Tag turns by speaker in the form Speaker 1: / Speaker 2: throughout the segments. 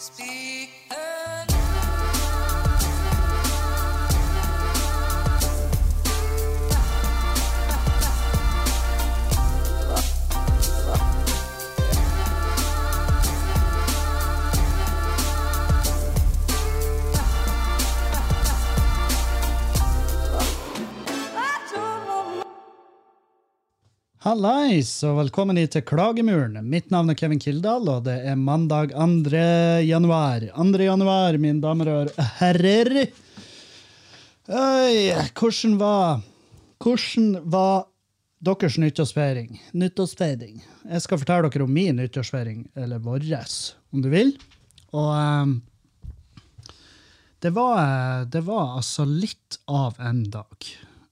Speaker 1: Hallais, og velkommen hit til Klagemuren. Mitt navn er Kevin Kildahl, og det er mandag 2. januar. 2. januar, mine damer og herrer. Hvordan var deres nyttårsfeiring? Jeg skal fortelle dere om min nyttårsfeiring, eller våres, om du vil. Og det var altså litt av en dag.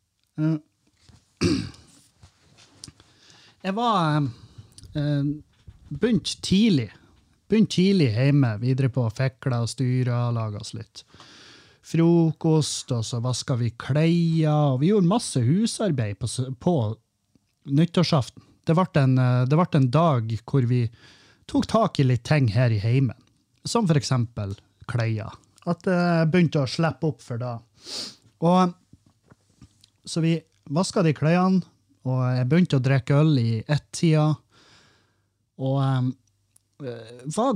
Speaker 1: Jeg var begynt tidlig hjemme, videre på fekla og styra, laget oss litt frokost, og så vasket vi klær, og vi gjorde masse husarbeid på nyttårsaften. Det ble en dag hvor vi tok tak i litt ting her i heimen, som for eksempel klær. At jeg begynte å slippe opp for det. Og så vi vasket de klærne, og jeg begynte å drikke øl i 1-tida, og ble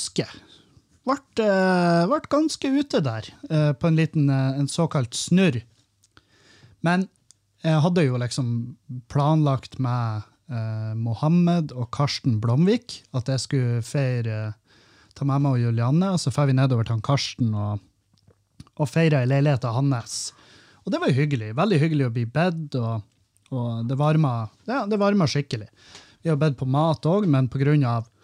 Speaker 1: ganske ute der, på en såkalt snurr. Men jeg hadde jo liksom planlagt med Mohammed og Karsten Blomvik, at jeg skulle ta med meg og Julianne, og så fer vi nedover til Karsten og feire i leiligheten hans. Og det var jo hyggelig, veldig hyggelig å bli bedt, og det varma skikkelig. Vi har bedt på mat også, men på grunn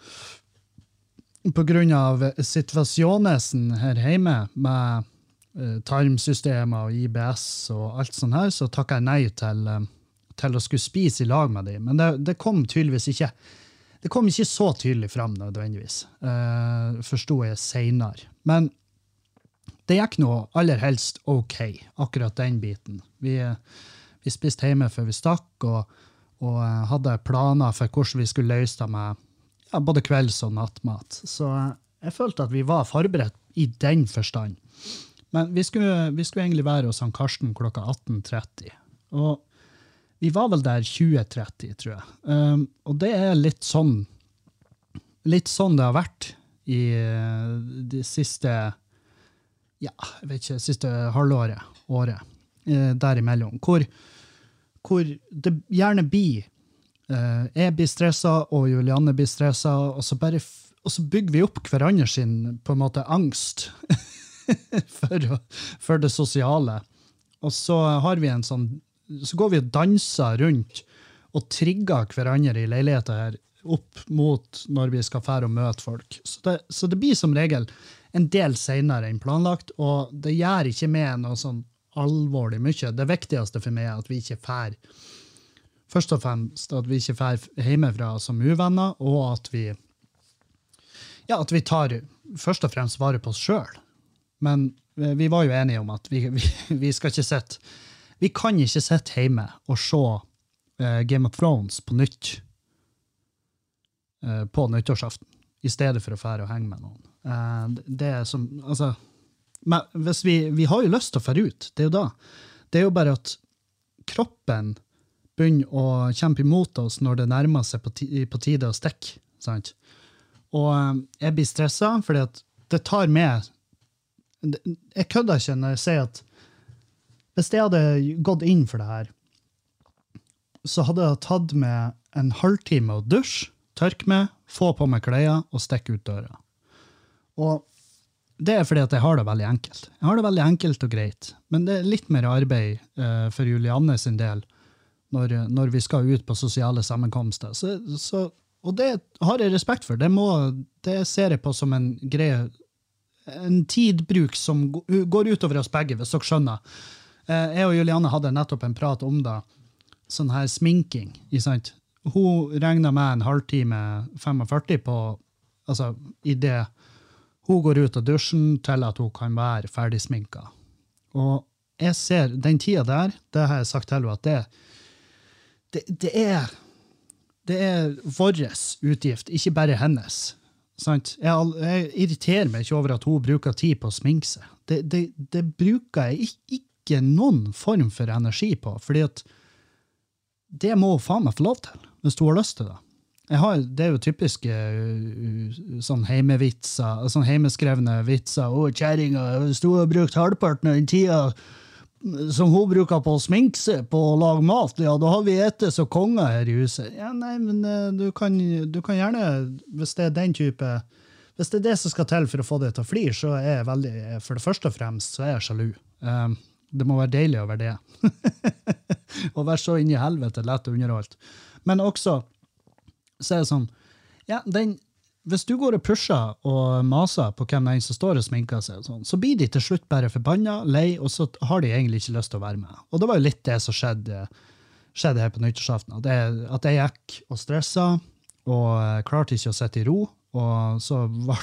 Speaker 1: av situasjonen her hjemme med tarmsystemer og IBS og alt sånt her, så takket jeg nei til å skulle spise i lag med dem. Men det kom tydeligvis ikke. Det kom ikke så tydelig frem nødvendigvis. Forstod jeg senere. Men det gikk nå aller helst ok, akkurat den biten. Vi spiste hjemme før vi stakk, og hadde planer for hvordan vi skulle løse det med både kvelds- og nattmat. Så jeg følte at vi var forberedt i den forstand. Men vi skulle egentlig være hos Karsten klokka 18:30. Og vi var vel der 20:30, tror jeg. Og det er litt sånn det har vært i de siste, siste halvåret, året, derimellom, hvor det gjerne blir jeg blir stresset, og Julianne blir stresset, og så bygger vi opp hverandre sin på en måte angst for det sosiale. Og så har vi så går vi og danser rundt og trigger hverandre i leiligheten her opp mot når vi skal fære og møte folk. Så det blir som regel en del senere enn planlagt, og det gjør ikke med noe sånn alvorlig mye. Det viktigste for meg er at vi ikke fær, først og fremst at vi ikke fær hjemmefra som uvenner, og at vi tar først og fremst vare på oss selv. Men vi var jo enige om at vi skal ikke sette, vi kan ikke sitte hjemme og se Game of Thrones på nytt på nyttårsaften, i stedet for å fære og henge med noen. Det er som, altså, men hvis vi har jo lyst til å fære ut, det er jo da. Det er jo bare at kroppen begynner å kjempe imot oss når det nærmer seg på tide å stikke, sant? Og jeg blir stresset, fordi at det tar med, jeg kødder ikke når jeg sier at hvis jeg hadde gått inn for det her, så hadde jeg tatt med en halvtime å dusje, tørke med, få på meg klær og stikke ut døra. Og det er fordi at jeg har det veldig enkelt. Jeg har det veldig enkelt og greit, men det er litt mer arbeid for Julianne sin del når vi skal ut på sosiale sammenkomster. Og det har jeg respekt for. Det ser jeg på som en greie, en tidbruk som går utover oss begge, hvis dere skjønner. Jeg og Julianne hadde nettopp en prat om det, sånn her sminking, sant? Hun regner med en halvtime 45 på, altså i det hun går ut av dusjen til at hun kan være ferdig sminket. Og jeg ser den tiden der, det har jeg sagt til henne, at det er våres utgift, ikke bare hennes. Sant? Jeg irriterer meg ikke over at hun bruker tid på å sminke seg. Det bruker jeg ikke noen form for energi på, fordi at det må hun faen meg få lov til, hvis hun har lyst til det. Det er jo typiske sånn heimevitser, sånn heimeskrevne vitser. Kjæringa, hvis du har brukt halvparten av den tida som hun bruker på å sminke seg, på å lage mat, ja, da har vi etter så konger her i huset. Ja, nei, men du kan gjerne, hvis det er den type, hvis det er det som skal til for å få det til å fly, så er jeg veldig, for det første og fremst, så er jeg sjalu. Det må være deilig å være det. Å være så inn i helvete, lett underholdt. Men også, så er det sånn, ja, hvis du går og pusher og maser på hvem den som står og sminker seg, sånn, så blir de til slutt bare forbannet, lei, og så har de egentlig ikke lyst til å være med. Og det var jo litt det som skjedde her på nyttårsaften. At jeg gikk og stresset, og klarte ikke å sitte i ro, og så ble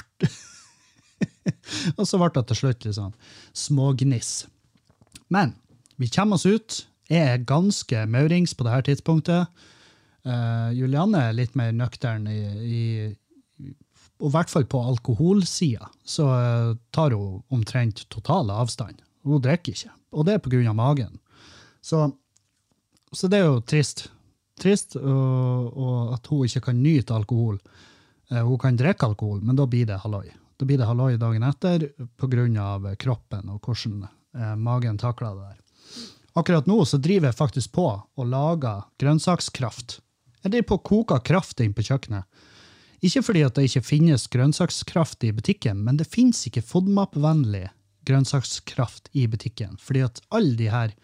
Speaker 1: det til slutt litt sånn smågniss. Men vi kommer oss ut. Jeg er ganske maurings på dette tidspunktet. Julianne er litt mer nøktern og i hvert fall på alkoholsida, så tar hun omtrent total avstand. Hun drikker ikke, og det er på grunn av magen. Så det er jo trist. Trist og at hun ikke kan nyte alkohol. Hun kan drikke alkohol, men da blir det halloi. Da blir det halloi dagen etter på grunn av kroppen og hvordan magen takler det der. Akkurat nå så driver jeg faktisk på å lage grønnsakskraft. Jeg driver på å koke kraft inn på kjøkkenet. Ikke fordi at det ikke finnes grønnsakskraft i butikken, men det finnes ikke FODMAP-vennlig grønnsakskraft i butikken. Fordi at alle de her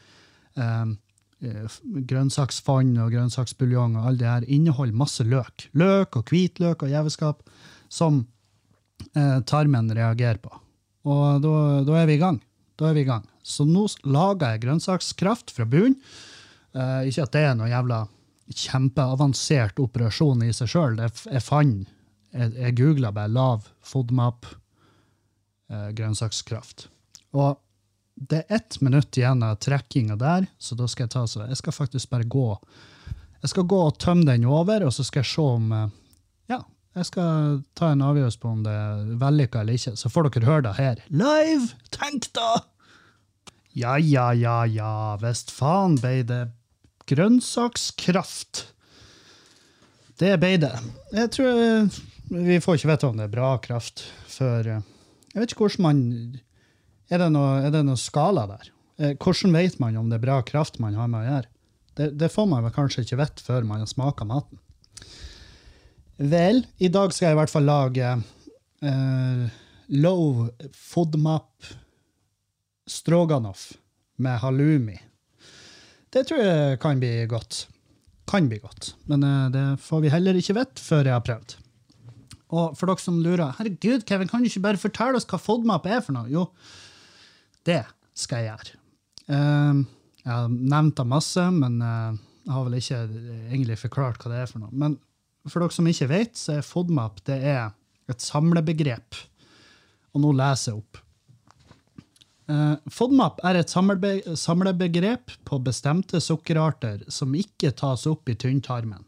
Speaker 1: grønnsaksfann og grønnsaksbuljong og alle de her inneholder masse løk. Løk og hvitløk og jævelskap som tarmen reagerer på. Og da er vi i gang. Så nå lager jeg grønnsakskraft fra bunnen. Ikke at det er noe jævla kjempeavansert operasjon i seg selv. Jeg googlet bare lav FODMAP grønnsakskraft. Og det er 1 minutt igjen av trekkinga der, så da skal jeg skal faktisk bare gå. Jeg skal gå og tømme den over, og så skal jeg se om, jeg skal ta en avgjørelse på om det er vellykket eller ikke. Så får dere høre det her. Live! Tenk da! Ja, visst faen ble det grønnsakskraft. Det ble det. Jeg tror vi får ikke vite om det er bra kraft før, jeg vet ikke hvordan man, er det noe skala der? Hvordan vet man om det er bra kraft man har med å gjøre? Det får man vel kanskje ikke vite før man har smaket maten. Vel, i dag skal jeg i hvert fall lage low FODMAP stroganoff med halloumi. Det tror jeg kan bli godt. Men det får vi heller ikke vite før jeg har prøvd. Og for dere som lurer, herregud, Kevin, kan du ikke bare fortelle oss hva FODMAP er for noe? Jo, det skal jeg gjøre. Jeg har nevnt det masse, men jeg har vel ikke egentlig forklart hva det er for noe. Men for dere som ikke vet, så er FODMAP, det er et samlebegrep. Og nå leser jeg opp. FODMAP er et samlebegrep på bestemte sukkerarter som ikke tas opp i tynntarmen.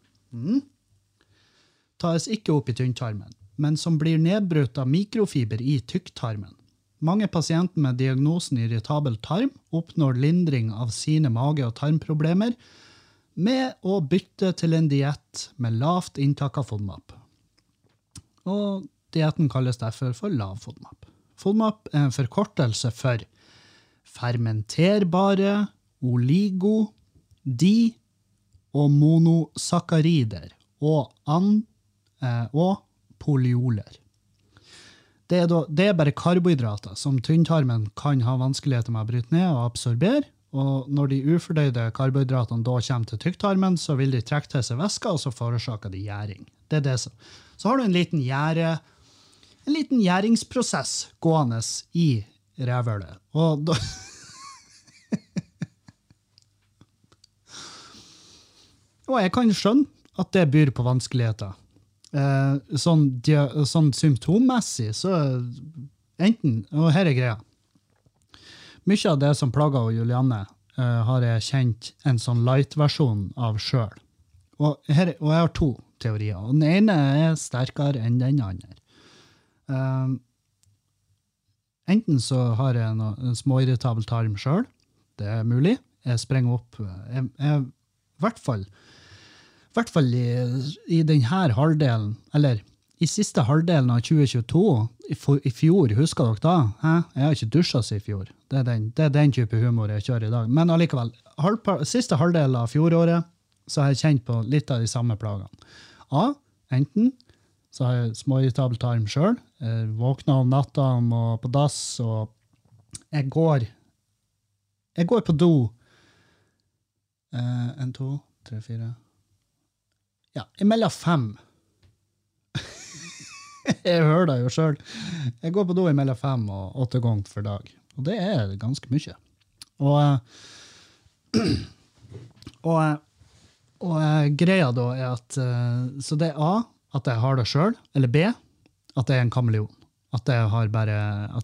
Speaker 1: Tas ikke opp i tynntarmen, men som blir nedbrutt av mikrofiber i tykktarmen. Mange pasienter med diagnosen irritabel tarm oppnår lindring av sine mage- og tarmproblemer med å bytte til en diett med lavt inntak av FODMAP. Og dietten kalles derfor for lav FODMAP. FODMAP er en forkortelse for fermenterbare, oligo, og monosakkarider og polyoler. Det er bare karbohydrater som tynntarmen kan ha vanskeligheter med å bryte ned og absorbere, og når de ufordøyde karbohydratene da kommer til tykktarmen, så vil de trekke til seg væske, og så forårsaker de gjæring. Det er det som. Så har du en liten gjæringsprosess gående i rævhølet. Og da og jeg kan skjønne at det byr på vanskeligheter. Sånn symptommessig, så enten, og her er greia, mye av det som plager Julianne har jeg kjent en sånn light-versjon av selv. Og jeg har 2 teorier, og den ene er sterkere enn den andre. Enten så har jeg en småirritabel tarm selv, det mulig. Jeg sprenger opp, jeg hvert fall i denne halvdelen, eller i siste halvdelen av 2022, i fjor, husker dere da? Hæ? Jeg har ikke dusjet seg i fjor. Det er den type humor jeg kjører i dag. Men allikevel, siste halvdelen av fjoråret, så har jeg kjent på litt av de samme plagene. Enten så har jeg småirritabel tarm selv, jeg våkner om natta og på dass, og jeg går på do 1, 2, 3, 4 ja, imellom 5 jeg hører det jo selv jeg går på do imellom 5 og 8 ganger for dag og det er ganske mye og greia da er at så det er A at jeg har det selv, eller B at jeg er en kameleon at jeg har bare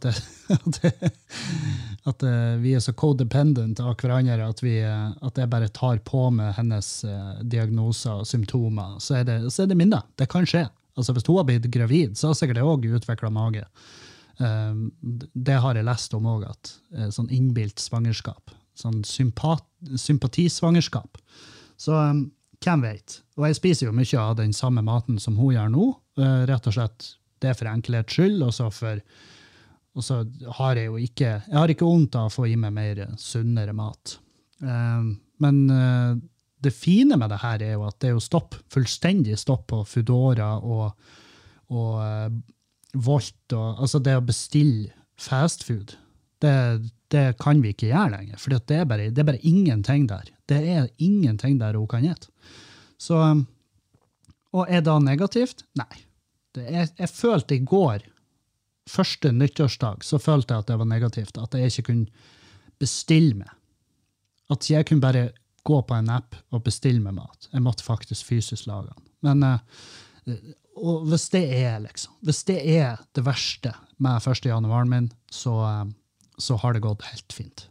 Speaker 1: at vi er så codependent av hverandre at jeg bare tar på med hennes diagnoser og symptomer, så er det min da. Det kan skje. Altså hvis hun har blitt gravid, så har sikkert jeg også utviklet mage. Det har jeg lest om også, at sånn innbilt svangerskap, sånn sympatisvangerskap. Så hvem vet? Og jeg spiser jo mye av den samme maten som hun gjør nå, rett og slett det for enkelhets skyld, og så har jeg jo ikke vondt av å få i meg mer sunnere mat. Men det fine med det her er jo at det er jo fullstendig stopp på Foodora og Volt, altså det å bestille fast food, det kan vi ikke gjøre lenger, for det er bare ingenting der. Det er ingenting der hun kan gjette. Så, og er det negativt? Nei. Jeg følte i går, første nyttårsdag, så følte jeg at det var negativt, at jeg ikke kunne bestille meg. At jeg kunne bare gå på en app og bestille meg mat. Jeg måtte faktisk fysisk lage den. Men og hvis det er det verste med 1. januaren min, så har det gått helt fint.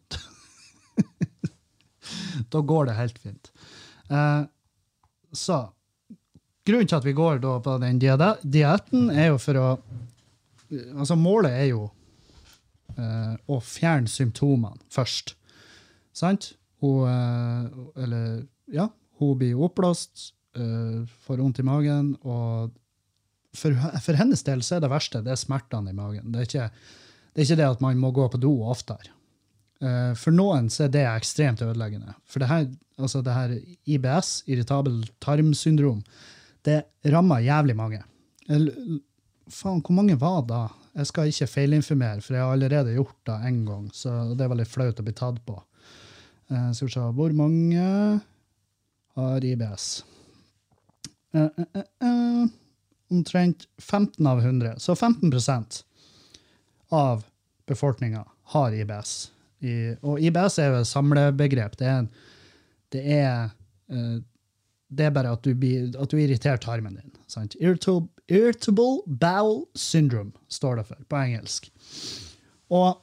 Speaker 1: Da går det helt fint. Så grunnen til at vi går da på den dieten er jo for å, altså målet er jo å fjerne symptomene først. Sant? Hun blir oppblåst, får vondt i magen, og for hennes del så er det verste, det er smertene i magen. Det er ikke det at man må gå på do oftere. For noen så er det ekstremt ødeleggende. For det her IBS, irritabel tarmsyndrom, det rammer jævlig mange. Faen, hvor mange var da? Jeg skal ikke feilinformere, for jeg har allerede gjort det en gang, så det er veldig flaut å bli tatt på. Skal vi se, hvor mange har IBS? Omtrent 15 av 100. Så 15% av befolkningen har IBS. Og IBS er jo et samlebegrep. Det er bare at du irriterer tarmen din. Sant? Irritable bowel syndrome står det for på engelsk. Og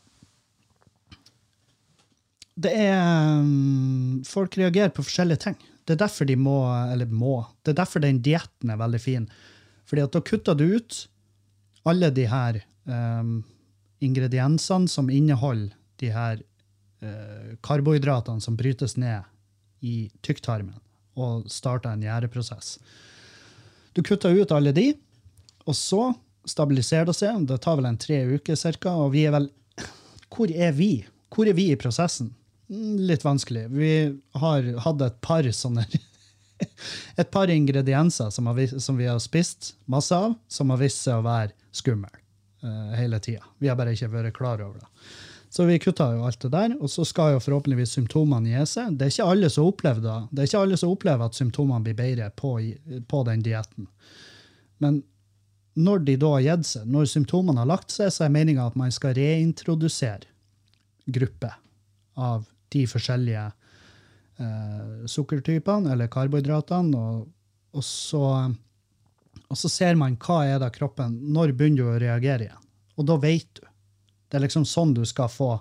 Speaker 1: det er folk reagerer på forskjellige ting. Det er derfor det er derfor den dietten er veldig fin. Fordi at da kutter du ut alle de her ingrediensene som inneholder de her karbohydratene som brytes ned i tykktarmen og starter en gjæreprosess. Du kutter ut alle de, og så stabiliserer det seg. Det tar vel 3 uker cirka, og vi er vel... Hvor er vi? Hvor er vi i prosessen? Litt vanskelig. Vi har hatt et par sånne... et par ingredienser som vi har spist masse av, som har vist seg å være skummel hele tiden. Vi har bare ikke vært klar over det. Så vi kutter jo alt det der, og så skal jo forhåpentligvis symptomene gi seg. Det er ikke alle som opplever det. Det er ikke alle som opplever at symptomene blir bedre på den dietten. Men når de da har gitt seg, når symptomene har lagt seg, så er meningen at man skal reintrodusere grupper av de forskjellige sukkertypene eller karbohydratene, og så ser man hva er det kroppen, når begynner du å reagere igjen. Og da vet du. Det er liksom sånn du skal få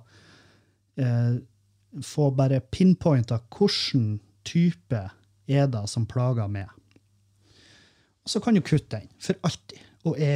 Speaker 1: bare pinpointa hvordan type er det som plager med. Og så kan du kutte den for alltid og evig.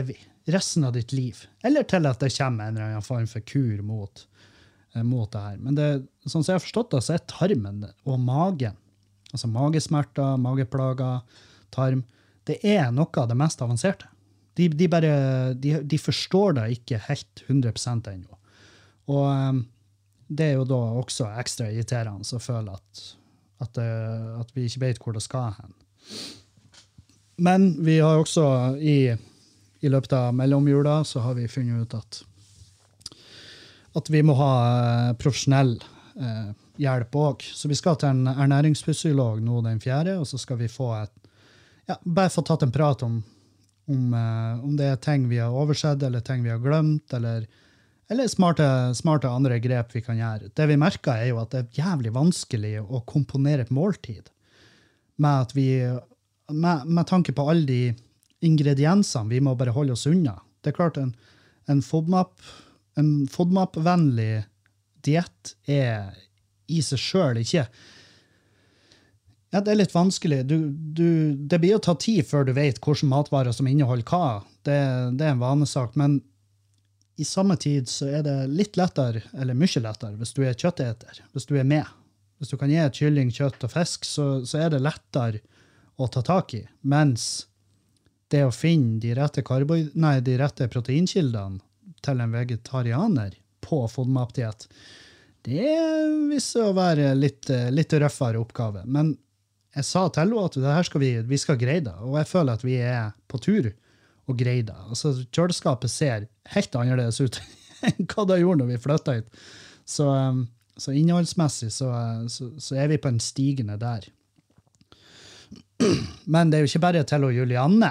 Speaker 1: resten av ditt liv. Eller til at det kommer en eller annen form for kur mot det her. Men det, sånn som jeg har forstått det, så er tarmen og magen, altså magesmerter, mageplager, tarm, det er noe av det mest avanserte. De forstår det ikke helt 100% ennå. Og det er jo da også ekstra irriterende å føle at vi ikke vet hvor det skal hen. Men vi har også i løpet av mellomjula så har vi funnet ut at vi må ha profesjonell hjelp også. Så vi skal til en ernæringsfysiolog nå den 4., og så skal vi få bare få tatt en prat om det er ting vi har oversett, eller ting vi har glemt, eller smarte andre grep vi kan gjøre. Det vi merker er jo at det er jævlig vanskelig å komponere et måltid med at med tanke på alle de ingrediensene, vi må bare holde oss unna. Det er klart en FODMAP-vennlig diett er i seg selv ikke. Ja, det er litt vanskelig. Det blir å ta tid før du vet hvilke matvarer som inneholder hva. Det er en vanesak, men i samme tid så er det litt lettere, eller mye lettere, hvis du er kjøtteter, hvis du er med. Hvis du kan gi et kylling, kjøtt og fisk, så er det lettere å ta tak i, mens det å finne de rette proteinkildene til en vegetarianer på FODMAP-diett, det viser å være litt røffere oppgave. Men jeg sa til henne at det her vi skal greie det, og jeg føler at vi er på tur og greie det. Altså, kjøleskapet ser helt annerledes ut enn hva det gjorde når vi flyttet hit. Så innholdsmessig så er vi på en stigende der. Men det er jo ikke bare til Julianne.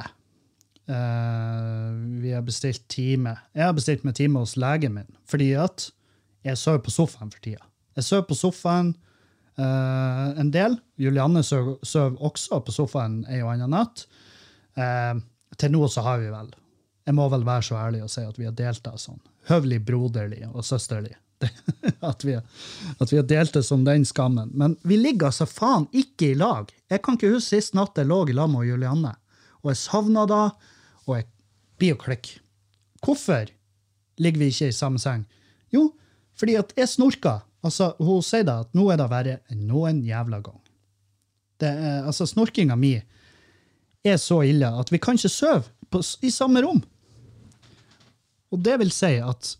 Speaker 1: Vi har bestilt time. Jeg har bestilt meg time hos legen min, fordi at jeg sover på sofaen for tida. Jeg sover på sofaen en del. Julianne sover også på sofaen en og annen natt. Til nå så har vi vel. Jeg må vel være så ærlig og si at vi har delt det sånn. Høvelig broderlig og søsterlig. At vi har delt det som den skammen. Men vi ligger altså faen ikke i lag. Jeg kan ikke huske sist natt jeg lå i lag med Julianne. Og jeg savnet da, og jeg blir å klikke. Hvorfor ligger vi ikke i samme seng? Jo, fordi at jeg snorker. Altså, hun sier da at nå er det verre enn noen jævla gang. Altså, snorkinga mi er så ille at vi kan ikke sove i samme rom. Og det vil si at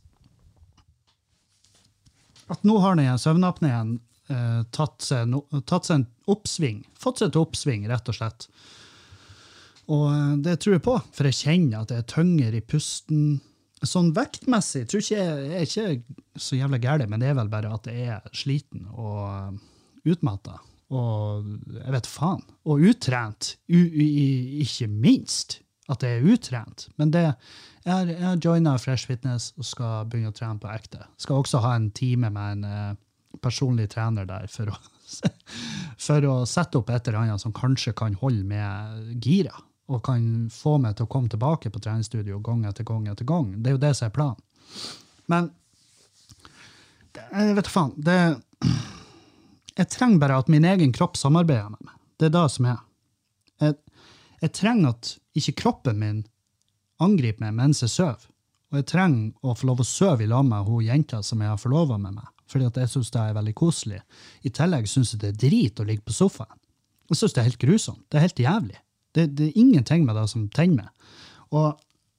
Speaker 1: nå har den søvnapneen tatt seg en oppsving, fått seg et oppsving, rett og slett. Og det tror jeg på, for jeg kjenner at det er tyngre i pusten. Sånn vektmessig tror jeg er ikke så jævla gærlig, men det er vel bare at jeg er sliten og utmattet. Og jeg vet faen. Og uttrent, ikke minst at jeg er uttrent. Men jeg har joinet Fresh Fitness og skal begynne å trene på ekte. Skal også ha en time med en personlig trener der for å sette opp et eller annet som kanskje kan holde med gira, og kan få meg til å komme tilbake på treningsstudio gang etter gang etter gang. Det er jo det som er planen. Men jeg vet faen, jeg trenger bare at min egen kropp samarbeider med meg. Det er det som er. Jeg trenger at ikke kroppen min angriper meg mens jeg søv. Og jeg trenger å få lov å søve i lag med hun jenta som jeg har forlovet med meg. Fordi at jeg synes det er veldig koselig. I tillegg synes jeg det er drit å ligge på sofaen. Jeg synes det er helt grusomt. Det er helt jævlig. Det er ingenting med det som tenner meg. Og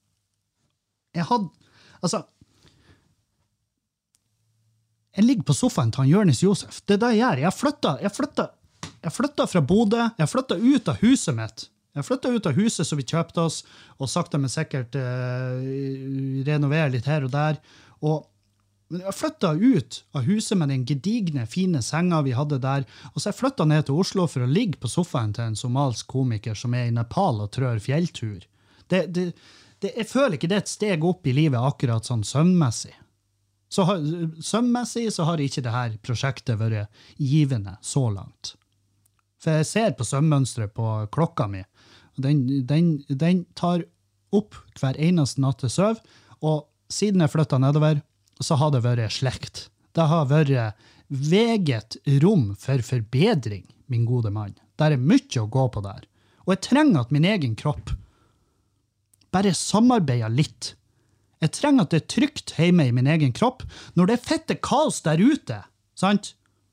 Speaker 1: jeg ligger på sofaen til Jørnis Josef. Det er det jeg gjør. Jeg flyttet fra Bodø. Jeg flyttet ut av huset mitt. Jeg flyttet ut av huset som vi kjøpte oss, og sakte men sikkert renovere litt her og der. Men jeg flyttet ut av huset med den gedigne, fine senga vi hadde der, og så jeg flyttet ned til Oslo for å ligge på sofaen til en somalsk komiker som er i Nepal og trør fjelltur. Jeg føler ikke det er et steg opp i livet akkurat sånn søvnmessig. Søvnmessig så har ikke dette prosjektet vært givende så langt. For jeg ser på søvnmønstret på klokka mi, og den tar opp hver eneste natt til søv, og siden jeg flyttet nedover, så har det vært slekt. Det har vært veget rom for forbedring, min gode mann. Det er mye å gå på der. Og jeg trenger at min egen kropp bare samarbeider litt. Jeg trenger at det er trygt hjemme i min egen kropp, når det er fette kaos der ute, sant?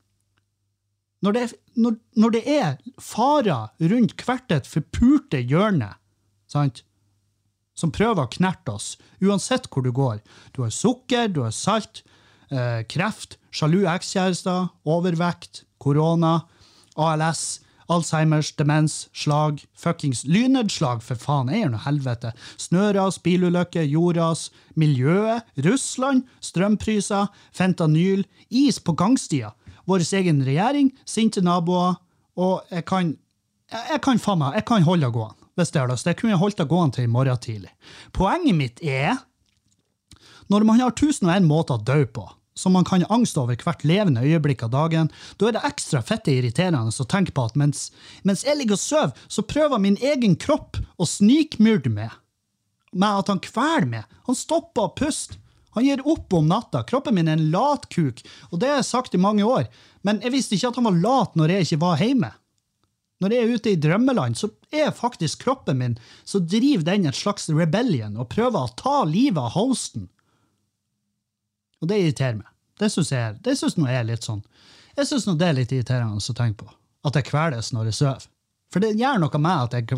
Speaker 1: Når det er farer rundt hvert et forpurte hjørne, sant? Som prøver å knerte oss, uansett hvor du går. Du har sukker, du har salt, kreft, sjalu ekskjærester, overvekt, korona, ALS, Alzheimers, demens, slag, fuckings lynedslag, for faen, noe helvete. Snøras, bilulykke, jordras, miljøet, Russland, strømpriser, fentanyl, is på gangstia, vår egen regjering, sinte naboer, og jeg kan holde det gående, hvis det er det. Jeg kunne holdt det gående til i morgen tidlig. Poenget mitt er, når man har 1001 måter å dø på, som man kan angste over hvert levende øyeblikk av dagen, da er det ekstra fette irriterende å tenke på at mens jeg ligger og søv, så prøver min egen kropp å snikmyrde med at han kveler meg. Han stopper å puste. Han gir opp om natta. Kroppen min er en latkuk, og det har jeg sagt i mange år. Men jeg visste ikke at han var lat når jeg ikke var hjemme. Når jeg er ute i drømmeland, så er faktisk kroppen min, så driver den et slags rebellion og prøver å ta livet av hosten. Og det irriterer meg. Det synes nå er litt sånn. Jeg synes nå det er litt irriterende å tenke på. At jeg kveles når jeg søv. For det gjør noe med at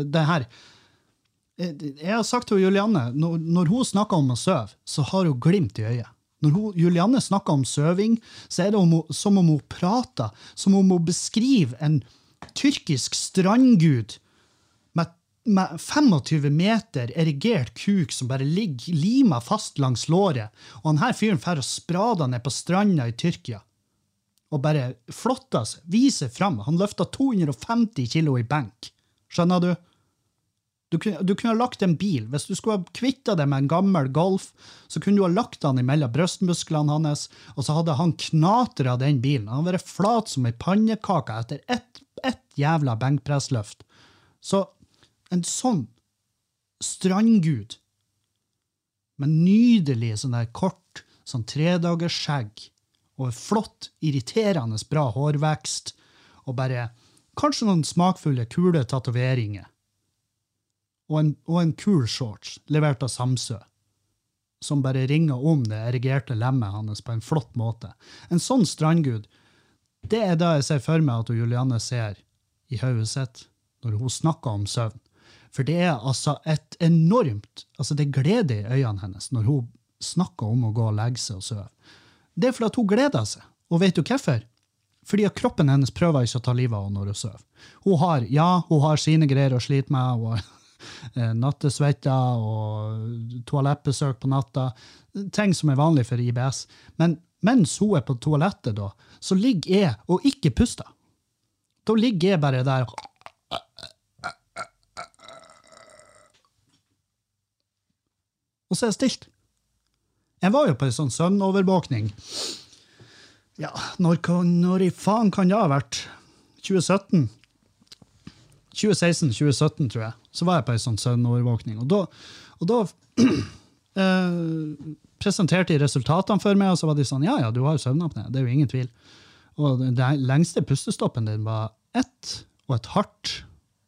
Speaker 1: jeg har sagt til Julianne, når hun snakker om å søve, så har hun glimt i øyet. Når Julianne snakker om søving, så er det som om hun prater, som om hun beskriver en tyrkisk strandgud med 25 meter erigert kuk som bare ligger lima fast langs låret, og han her fyren fer og sprader ned på stranda i Tyrkia, og bare flotter seg, viser frem. Han løfter 250 kilo i benk. Skjønner du? Du kunne ha lagt en bil. Hvis du skulle ha kvittet det med en gammel Golf, så kunne du ha lagt han imellom brøstmusklene hans, og så hadde han knatret den bilen. Han hadde vært flat som en pannekake etter ett jævla benkpressløft. Så en sånn strandgud, med nydelig sånn der kort, sånn 3-dagers skjegg, og flott, irriterende bra hårvekst, og bare kanskje noen smakfulle, kule tatoveringer. Og en kul shorts, levert av Samsø, som bare ringer om det erigerte lemmet hans på en flott måte. En sånn strandgud, det er da jeg ser for meg at Julianne ser i hodet sitt når hun snakker om søvn. For det er altså et enormt, altså det gleder i øynene hennes når hun snakker om å gå og legge seg og søve. Det er fordi at hun gleder seg. Og vet du hvorfor? Fordi at kroppen hennes prøver ikke å ta livet av når hun søver. Hun har sine greier å slite med, og nattesvetter og toalettbesøk på natta, ting som er vanlig for IBS. Men mens hun er på toalettet da, så ligger jeg og ikke puster. Da ligger jeg bare der og så er jeg stilt. Jeg var jo på en sånn søvnoverbåkning. Ja, når i faen kan det ha vært? 2017? 2016-2017, tror jeg. Så var jeg på en sånn søvnovervåkning. Og da presenterte de resultatene for meg, og så var de sånn, ja, du har jo søvnapné, det er jo ingen tvil. Og den lengste pustestoppen din var 1,5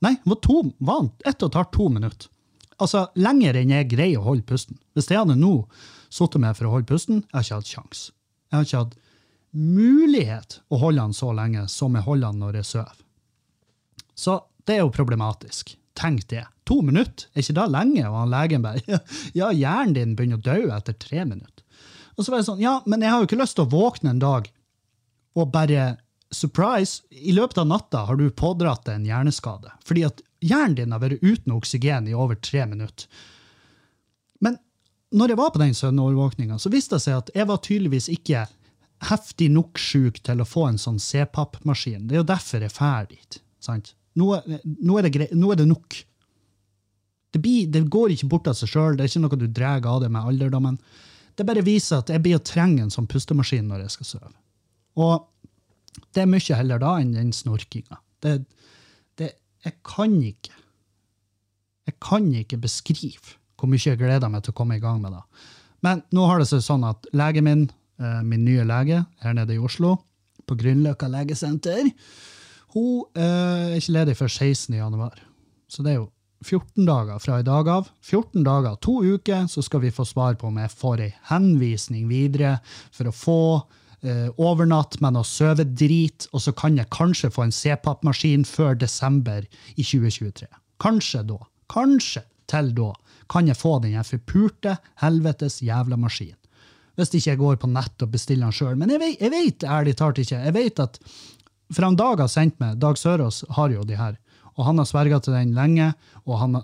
Speaker 1: minutter. Altså, lenger enn jeg greier å holde pusten. Hvis jeg hadde nå suttet med for å holde pusten, jeg har ikke hatt sjans. Jeg har ikke hatt mulighet å holde den så lenge som jeg holder den når jeg søver. Så det er jo problematisk. Tenk det. 2 minutter, er ikke det lenge? Og han legen bare, ja, hjernen din begynner å dø etter 3 minutter. Og så var jeg sånn, ja, men jeg har jo ikke lyst til å våkne en dag og bare, surprise, i løpet av natta har du pådratt en hjerneskade. Fordi at hjernen din har vært uten oksygen i over 3 minutter. Men når jeg var på den søvnovervåkningen, så viste det seg at jeg var tydeligvis ikke heftig nok syk til å få en sånn CPAP-maskin. Det er jo derfor jeg er ferdig, sant? Nå er det nok. Det går ikke bort av seg selv, det er ikke noe du drar av det med alderdommen. Det bare viser at jeg blir å trenge en sånn pustemaskin når jeg skal søve. Og det er mye heller da enn den snorkinga. Jeg kan ikke beskrive hvor mye jeg gleder meg til å komme i gang med det. Men nå har det seg sånn at legen min nye lege her nede i Oslo, på Grünerløkka legesenter, hun er ikke ledig før 16. januar. Så det er jo 14 dager fra i dag av. 14 dager, 2 uker, så skal vi få svar på om jeg får en henvisning videre for å få overnatt med noe søvedrit, og så kan jeg kanskje få en CPAP-maskin før desember i 2023. Kanskje da, kanskje til da, kan jeg få den jeg forpurte helvetes jævla maskin. Hvis ikke jeg går på nett og bestiller den selv. Men jeg vet ærlig talt ikke. Jeg vet at for han Dag har sendt meg, Dag Sørås har jo de her, og han har sverget til den lenge, og han,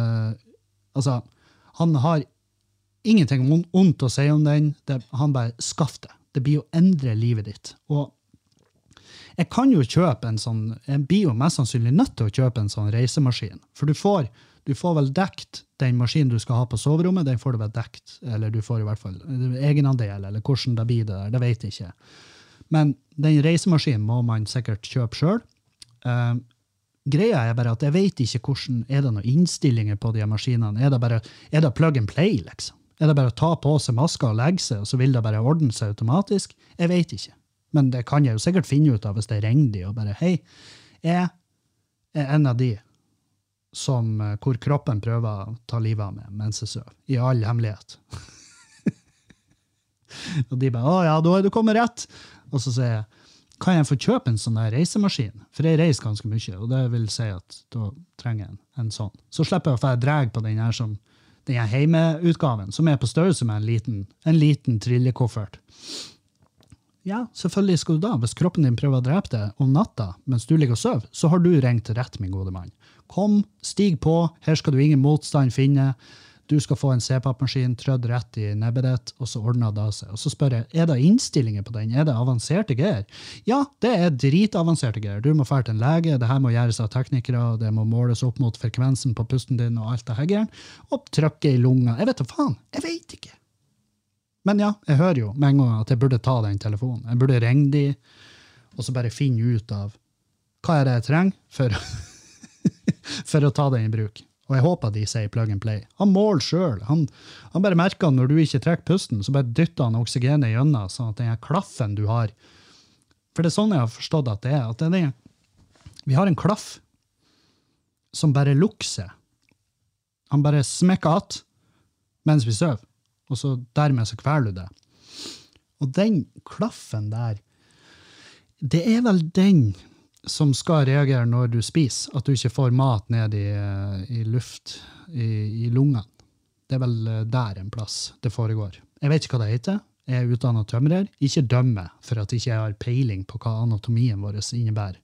Speaker 1: han har ingenting ondt å si om den, han bare skaff det. Det blir å endre livet ditt. Og jeg kan jo kjøpe en sånn, jeg blir jo mest sannsynlig nødt til å kjøpe en sånn reisemaskin, for du får vel dekt den maskinen du skal ha på soverommet, den får du vel dekt, eller du får i hvert fall egenandel, eller hvordan det blir det der, det vet jeg ikke. Men den reisemaskinen må man sikkert kjøpe selv. Greia er bare at jeg vet ikke hvordan, er det noen innstillinger på de maskinene, er det plug and play liksom? Er det bare å ta på seg masker og legge seg, og så vil det bare ordne seg automatisk? Jeg vet ikke. Men det kan jeg jo sikkert finne ut av hvis det ringer de, og bare, hei, jeg er en av de hvor kroppen prøver å ta livet av meg mens jeg søv, i all hemmelighet. Og de bare, ja, da er du kommet rett. Og så sier jeg, kan jeg få kjøpe en sånn der reisemaskin? For jeg reiser ganske mye, og det vil si at da trenger jeg en sånn. Så slipper jeg å få drag på den her den heimeutgaven, som er på størrelse med en liten trillekoffert. Ja, selvfølgelig skal du da. Hvis kroppen din prøver å drepe deg om natta mens du ligger og søv, så har du ringt rett, min gode mann. Kom, stig på, her skal du ingen motstand finne. Du skal få en CPAP-maskin, trødd rett i nebbet ditt, og så ordner det seg. Og så spør jeg, er det innstillinger på den? Er det avanserte greier? Ja, det er dritavanserte greier. Du må fære til en lege, det her må gjøres av teknikere, det må måles opp mot frekvensen på pusten din og alt det her greier, og trykke i lunga. Jeg vet da faen, jeg vet ikke. Men ja, jeg hører jo med en gang at jeg burde ta den telefonen. Jeg burde ringe de, og så bare finne ut av hva er det jeg trenger for å ta den i bruk. Og jeg håper de sier plug and play. Han måler selv. Han bare merker når du ikke trekker pusten, så bare dytter han oksygenet gjennom, sånn at den klaffen du har. For det er sånn jeg har forstått at det er. At vi har en klaff som bare lukker seg. Han bare smekker att mens vi søv. Og så dermed så kveler du det. Og den klaffen der, det er vel den som skal reagere når du spiser, at du ikke får mat ned i luft, i lungene. Det er vel der en plass det foregår. Jeg vet ikke hva det heter. Jeg er utdannet tømrer. Ikke dømme for at jeg ikke har peiling på hva anatomien vår innebærer.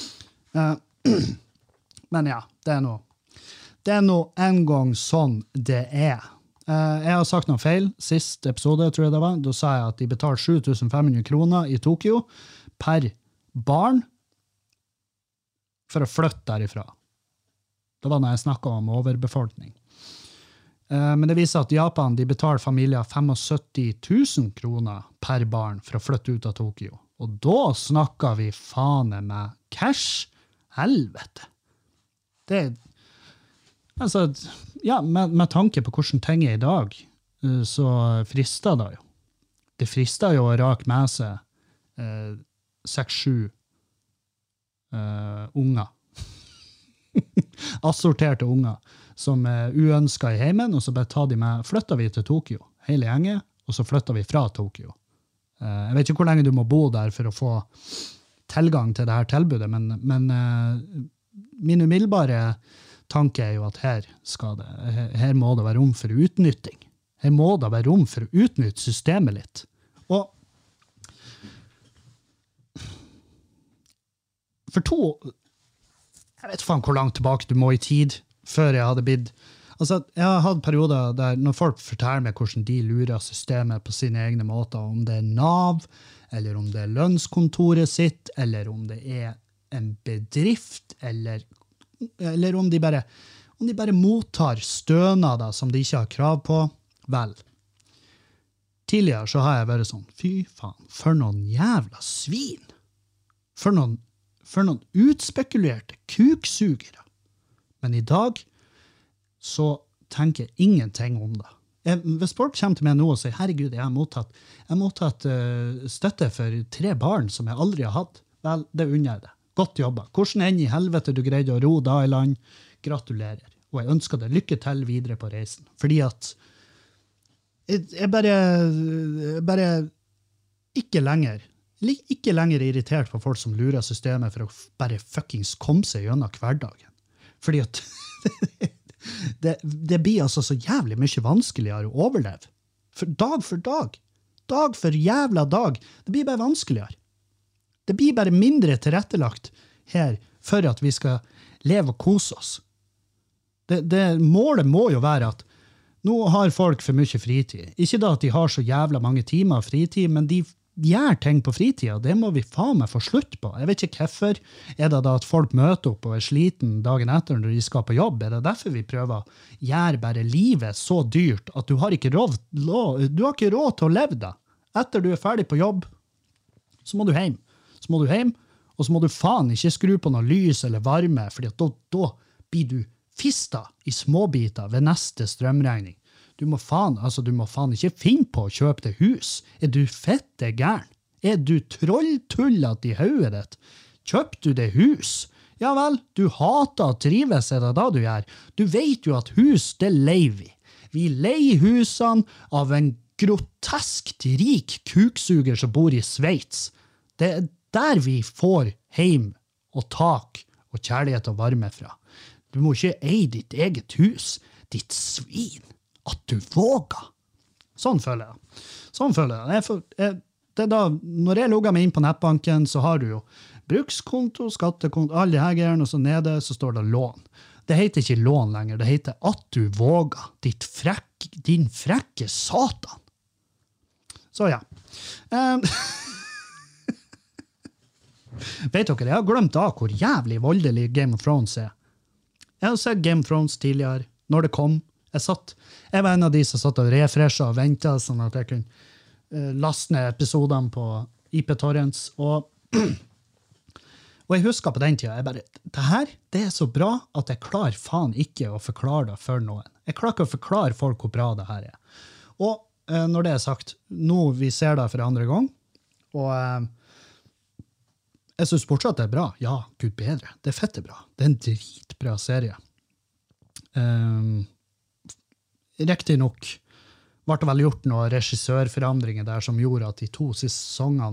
Speaker 1: Men ja, det er noe en gang sånn det er. Jeg har sagt noe feil. Sist episode, tror jeg det var, da sa jeg at de betaler 7.500 kroner i Tokyo per barn for å flytte derifra. Det var når jeg snakket om overbefolkning. Men det viser at Japan, de betaler familier 75.000 kroner per barn for å flytte ut av Tokyo. Og da snakker vi fane med cash. Helvete. Det altså, ja, med tanke på hvordan ting er i dag, så frister det jo. Det frister jo å rake med seg 6-7 unger. Assorterte unger som er uønsket i heimen, og så bare flytter vi til Tokyo, hele gjengen, og så flytter vi fra Tokyo. Jeg vet ikke hvor lenge du må bo der for å få tilgang til dette tilbudet, men min umiddelbare tanke er jo at her må det være rom for utnytting. Her må det være rom for å utnytte systemet litt. Og jeg vet faen hvor langt tilbake du må i tid før jeg hadde blitt. Altså, jeg har hatt perioder der når folk forteller meg hvordan de lurer systemet på sine egne måter, om det er NAV, eller om det er lønnskontoret sitt, eller om det er en bedrift, eller om de bare mottar stønader som de ikke har krav på. Vel, tidligere så har jeg vært sånn, fy faen, for noen jævla svin. For noen utspekulerte kuksugere. Men i dag så tenker jeg ingenting om det. Hvis folk kommer til meg nå og sier, herregud, jeg har mottatt støtte for 3 barn som jeg aldri har hatt, vel, det unner jeg det. Godt jobba. Hvordan enn i helvete du greide å ro da i land, gratulerer. og jeg ønsker deg lykke til videre på reisen. Fordi at jeg bare ikke lenger irritert på folk som lurer systemet for å bare fuckings komme seg gjennom hverdagen. Fordi at det blir altså så jævlig mye vanskeligere å overleve. For dag. Dag for jævla dag. Det blir bare vanskeligere. Det blir bare mindre tilrettelagt her for at vi skal leve og kose oss. Målet må jo være at nå har folk for mye fritid. Ikke da at de har så jævla mange timer fritid, men de gjør ting på fritida. Det må vi faen meg få slutt på. Jeg vet ikke hvorfor. Er det da at folk møter opp og er sliten dagen etter når de skal på jobb? Er det derfor vi prøver å gjøre bare livet så dyrt at du har ikke råd til å leve da? Etter du er ferdig på jobb, så må du hjem. Og så må du faen ikke skru på noe lys eller varme, for da blir du fista i småbiter ved neste strømregning. Du må faen ikke finne på å kjøpe det hus. Er du fette gæren? Er du trolltullet i hodet ditt? Kjøp du det hus? Ja vel, du hater å trives, er det da du gjør? Du vet jo at hus, det leier vi. Vi leier husene av en groteskt rik kuksuger som bor i Sveits. Det er der vi får heim og tak og kjærlighet og varme fra. Du må ikke eie ditt eget hus, ditt svin, at du våger. Sånn føler jeg. Det er da, når jeg logger meg inn på nettbanken, så har du jo brukskonto, skattekonto, alle de her greiene, og så nede så står det lån. Det heter ikke lån lenger, det heter at du våger, din frekke satan. Så ja. Vet dere, jeg har glemt da hvor jævlig voldelig Game of Thrones er. Jeg har sett Game of Thrones tidligere, når det kom. Jeg var en av de som satt og refreshet og ventet, sånn at jeg kunne laste ned episodene på IP-torrents. Og jeg husker på den tiden, det er så bra at jeg klarer faen ikke å forklare det for noen. Jeg klarer ikke å forklare folk hvor bra det her er. Og når det er sagt, nå vi ser det for andre gang, og jeg synes fortsatt det er bra. Ja, Gud bedre. Det er fette bra. Det er en dritbra serie. Riktig nok ble det vel gjort noen regissørforandringer der som gjorde at de 2 sesongene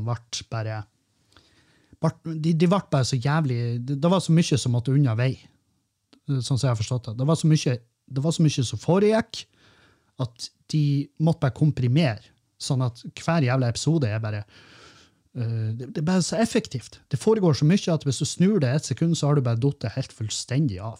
Speaker 1: de ble bare så jævlig, det var så mye som måtte unna vei, sånn som jeg har forstått det. Det var så mye som foregikk, at de måtte bare komprimere, sånn at hver jævla episode er bare det er bare så effektivt. Det foregår så mye at hvis du snur det 1 sekund, så har du bare dottet helt fullstendig av.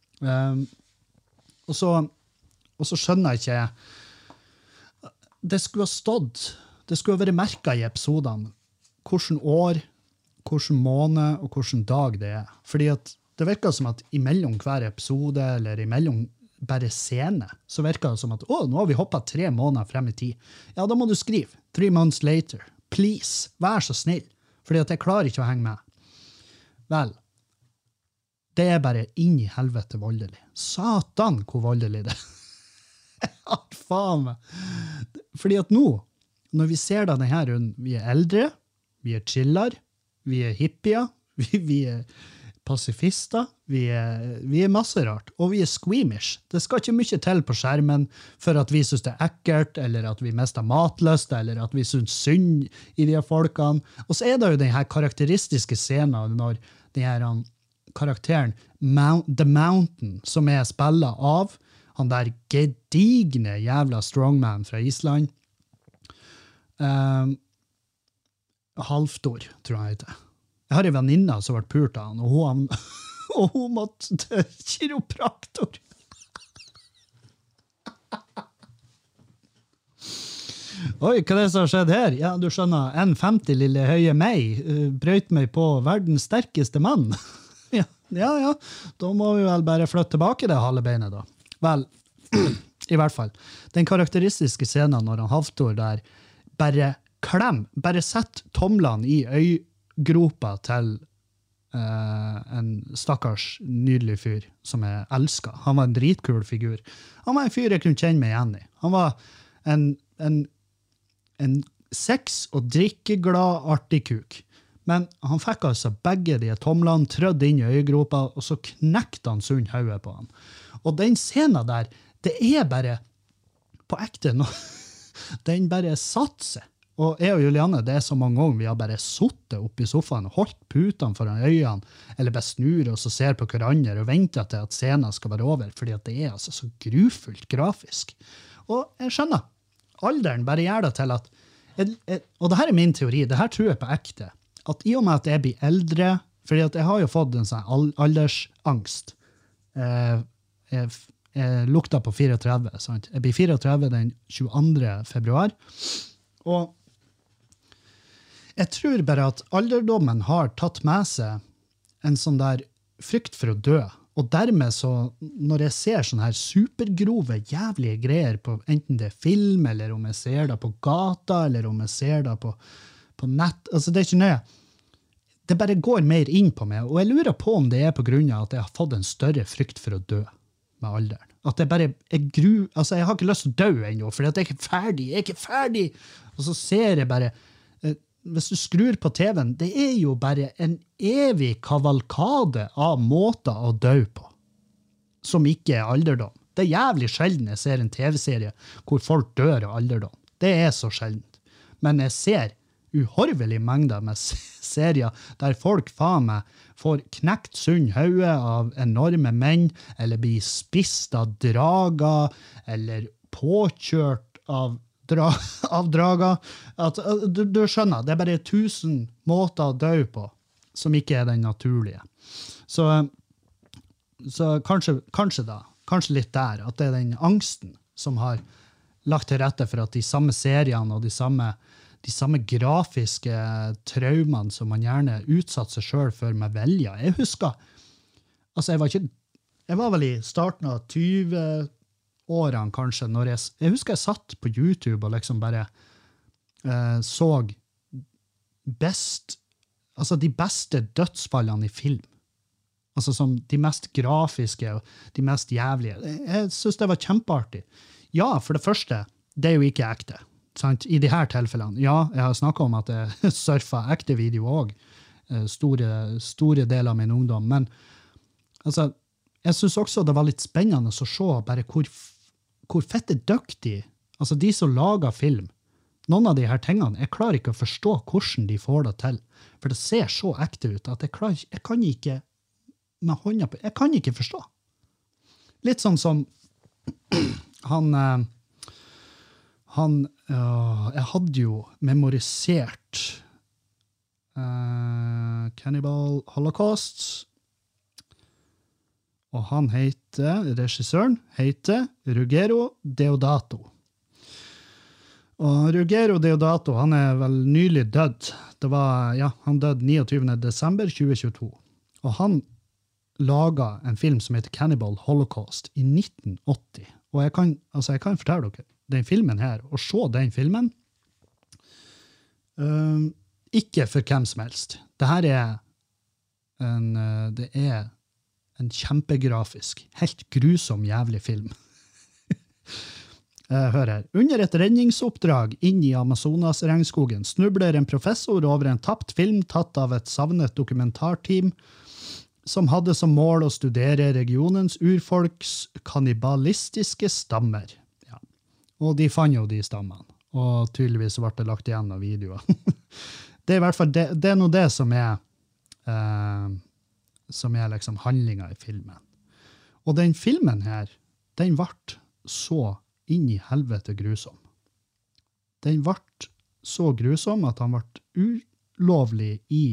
Speaker 1: Og så skjønner jeg ikke det skulle ha vært merket i episodene hvilken år, hvilken måned og hvilken dag det er. Fordi at det virker som at imellom hver episode eller imellom bare scene, så virker det som at nå har vi hoppet 3 måneder frem i tid. Ja, da må du skrive 3 months later. Please, vær så snill, fordi at jeg klarer ikke å henge med. Vel, det er bare inn i helvete voldelig. Satan, hvor voldelig det er. Ja, faen meg. Fordi at nå, når vi ser denne her, vi er eldre, vi er chiller, vi er hippier, vi er pasifister, vi er masse rart, og vi er squeamish. Det skal ikke mye til på skjermen for at vi synes det er ekkelt, eller at vi mister matlyst, eller at vi synes synd i de folkene. Og så er det jo denne karakteristiske scenen når denne karakteren The Mountain, som er spillet av han der gedigne jævla strongman fra Island. Halvstor, tror jeg heter. Jeg har en venninne som ble pult av han, og hun måtte til kiropraktor. Oi, hva er det som har skjedd her? Ja, du skjønner, 1,50 lille høye meg brøt meg på verdens sterkeste mann. Ja, da må vi vel bare flytte tilbake det halve beinet da. Vel, i hvert fall, den karakteristiske scenen når han Halvstor der bare sett tomlene i øygropa til en stakkars nydelig fyr som jeg elsket. Han var en dritkul figur. Han var en fyr jeg kunne kjenne meg igjen i. Han var en sex- og drikkeglad artig kuk. Men han fikk altså begge de tomlene trødd inn i øygropa, og så knekte han sund hodet på han. Og den scenen der, det bare på ekte nå. Den bare satser. Og jeg og Julianne, det så mange ganger vi har bare suttet oppe i sofaen og holdt putene foran øynene, eller bare snur oss og ser på hverandre og venter til at scenen skal være over, fordi at det altså så grufullt grafisk. Og jeg skjønner, alderen bare gjør det til at, og det her min teori, det her tror jeg på ekte, at i og med at jeg blir eldre, fordi at jeg har jo fått en sånn aldersangst, jeg lukta på 34, sant? Jeg blir 34 den 22. februar, og jeg tror bare at alderdommen har tatt med seg en sånn der frykt for å dø. Og dermed så, når jeg ser sånne her supergrove, jævlige greier på enten det film, eller om jeg ser det på gata, eller om jeg ser det på nett, altså det ikke nøye. Det bare går mer inn på meg, og jeg lurer på om det på grunn av at jeg har fått en større frykt for å dø med alderen. At jeg bare, jeg har ikke lyst til å dø ennå, for jeg er ikke ferdig, Og så ser jeg bare, hvis du skrur på TV-en, det jo bare en evig kavalkade av måter å dø på, som ikke alderdom. Det jævlig sjelden jeg ser en TV-serie hvor folk dør av alderdom. Det så sjeldent. Men jeg ser uhorvelig mengder med serier der folk faen meg får knekt sunn høye av enorme menn, eller blir spist av drager, eller påkjørt av drager. At, du skjønner, det bare 1000 måter å dø på, som ikke den naturlige. Så kanskje litt der, at det den angsten som har lagt til rette for at de samme seriene og de samme grafiske traumene som man gjerne utsatte seg selv for med velja. Jeg husker, altså jeg var vel i starten av 20-årene kanskje, når jeg husker jeg satt på YouTube og liksom bare så de beste dødsfallene i film. Altså som de mest grafiske og de mest jævlige. Jeg synes det var kjempeartig. Ja, for det første, det jo ikke ekte. Sant? I de her tilfellene. Ja, jeg har snakket om at jeg surfet ekte video også, store deler av min ungdom, men altså, jeg synes også det var litt spennende å se bare hvor fette dyktig, altså de som lager film, noen av de her tingene, jeg klarer ikke å forstå hvordan de får det til, for det ser så ekte ut at jeg kan ikke med hånda på, jeg kan ikke forstå. Litt sånn som jeg hadde jo memorisert Cannibal Holocaust, og regissøren heter Ruggero Deodato. Og Ruggero Deodato, han vel nylig dødd. Han døde 29. desember 2022. Og han laget en film som heter Cannibal Holocaust i 1980. Og jeg kan fortelle dere, den filmen her, og se den filmen, ikke for hvem som helst. Det en kjempegrafisk, helt grusom jævlig film. Hør her. Under et redningsoppdrag inn i Amazonas-regnskogen snubler en professor over en tapt film tatt av et savnet dokumentarteam som hadde som mål å studere regionens urfolks kannibalistiske stammer. Ja. Og de fant jo de stammene, og tydeligvis ble det lagt igjen av videoer. Det I hvert fall, det noe det som liksom handlinga I filmen. Og den filmen her, den ble så inn I helvete grusom. Den ble så grusom at han ble ulovlig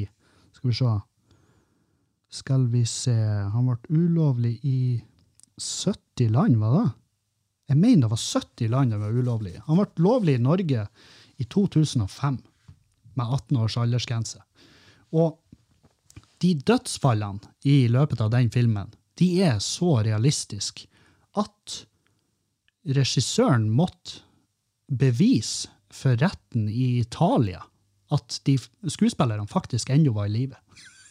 Speaker 1: skal vi se, han ble ulovlig I 70 land, var det? Jeg mener det var 70 land det var ulovlig. Han ble lovlig I Norge I 2005, med 18 års aldersgrense. Og de dødsfallene I løpet av den filmen, de så realistiske at regissøren måtte bevise for retten I Italia at de skuespillerne faktisk enda var I live.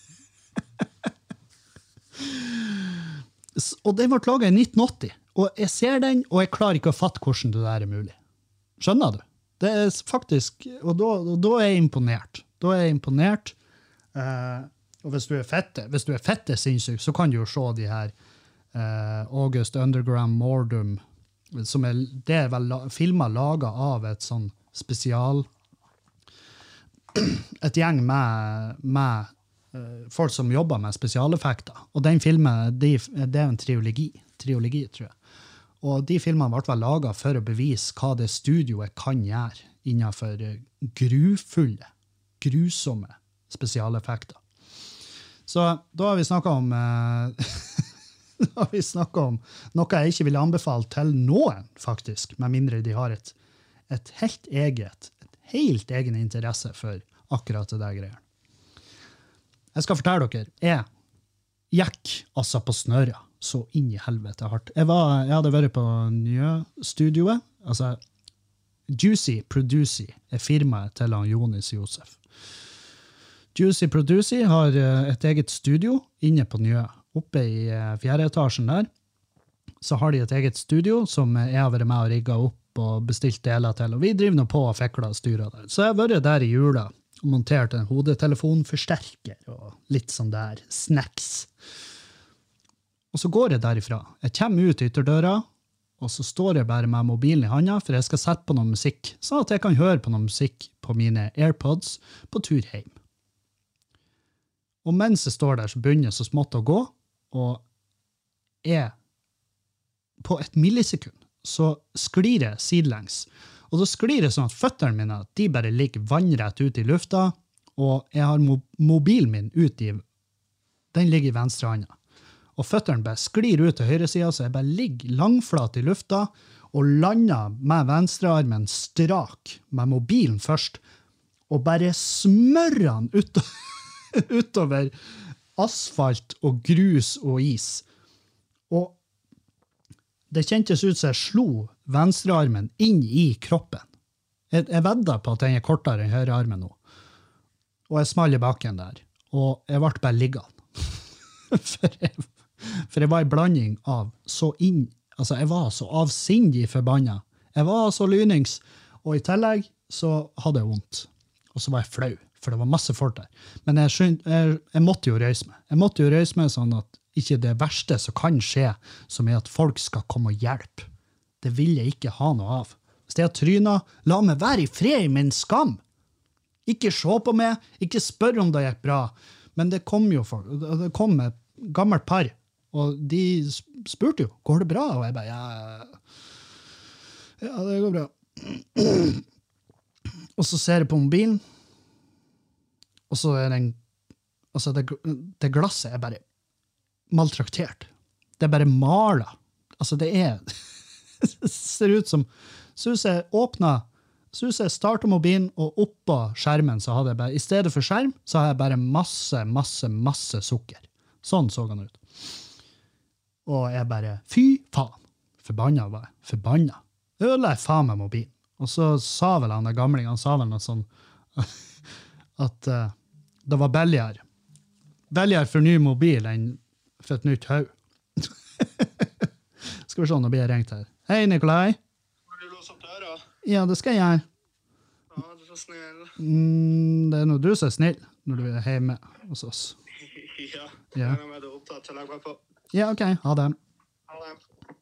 Speaker 1: Og den ble laget I 1980, og jeg ser den, og jeg klarer ikke å fatte hvordan det der mulig. Skjønner du? Det faktisk, og da jeg imponert. Da jeg imponert, og hvis du fette sinnssyk, så kan du jo se de her August Underground Mordum, det er vel filmer laget av et sånn et gjeng med folk som jobber med spesialeffekter. Og den filmen, det er en triologi, tror jeg. Og de filmene ble vel laget for å bevise hva det studioet kan gjøre innenfor grusomme spesialeffekter. Så da har vi snakket om noe jeg ikke vil anbefale til noen, faktisk, med mindre de har et helt egen interesse for akkurat det der greier. Jeg skal fortelle dere, jeg gikk altså på snøret så inn i helvete hardt. Jeg hadde vært på Njø-studioet, altså Juicy Producy er firmaet til Jonis Josef. Juicy Producy har et eget studio inne på Njø. Oppe i 4. etasjen der, så har de et eget studio som jeg har vært med og rigget opp og bestilt deler til, og vi driver nå på og fikler og styrer der. Så jeg har vært der i jula og montert en hodetelefonforsterker og litt sånn der snacks. Og så går jeg derifra. Jeg kommer ut ytterdøra, og så står jeg bare med mobilen i handa, for jeg skal sette på noe musikk, sånn at jeg kan høre på noe musikk på mine AirPods på tur hjem. Og mens jeg står der, så begynner jeg så smått å gå, og på et millisekund så sklir jeg sidelengs. Og da sklir jeg sånn at føtterne mine, de bare ligger vannrett ut i lufta, og jeg har mobilen min den ligger i venstre handa. Og føtterne bare sklir ut til høyre siden, så jeg bare ligger langflat i lufta, og lander med venstrearmen strak, med mobilen først, og bare smører den utover asfalt og grus og is. Og det kjentes ut som jeg slo venstrearmen inn i kroppen. Jeg vedder på at den er kortere enn høyrearmen nå. Og jeg smalt i bakken der. Og jeg ble bare liggende. For jeg var i blanding av jeg var så avsindig forbannet. Jeg var så lynings. Og i tillegg så hadde jeg vondt. Og så var jeg flau, for det var masse folk der. Men jeg måtte jo røyse meg. Jeg måtte jo røyse meg sånn at ikke det verste som kan skje, som er at folk skal komme og hjelpe. Det vil jeg ikke ha noe av. Hvis jeg har trynet, la meg være i fred i min skam. Ikke se på meg, ikke spør om det gikk bra. Men det kom jo folk, det kom et gammelt par, og de spurte jo, går det bra? Og jeg bare, ja, det går bra. Og så ser jeg på mobilen, og så er det glasset er bare maltraktert. Det er bare malet. Altså det ser ut som, så hvis jeg starter mobilen, og oppå skjermen så hadde jeg bare, i stedet for skjerm, så har jeg bare masse sukker. Sånn så han ut. Og jeg bare, fy faen. Forbannet var jeg. Forbannet. Ødela jeg faen med mobilen. Og så sa vel han der gamling, han sa vel noe sånn, at det var billigere. Billigere for ny mobil enn for et nytt haug. Skal vi se, nå blir jeg ringt her. Hei, Nikolai.
Speaker 2: Har du låst opp døra?
Speaker 1: Ja, det skal jeg gjøre.
Speaker 2: Ja, du er så snill.
Speaker 1: Det er noe du som er snill når du er hjemme hos oss.
Speaker 2: Ja,
Speaker 1: Ja.
Speaker 2: jeg er med deg opptatt til å legge meg på.
Speaker 1: Ja, ok, ha det.
Speaker 2: Ha det.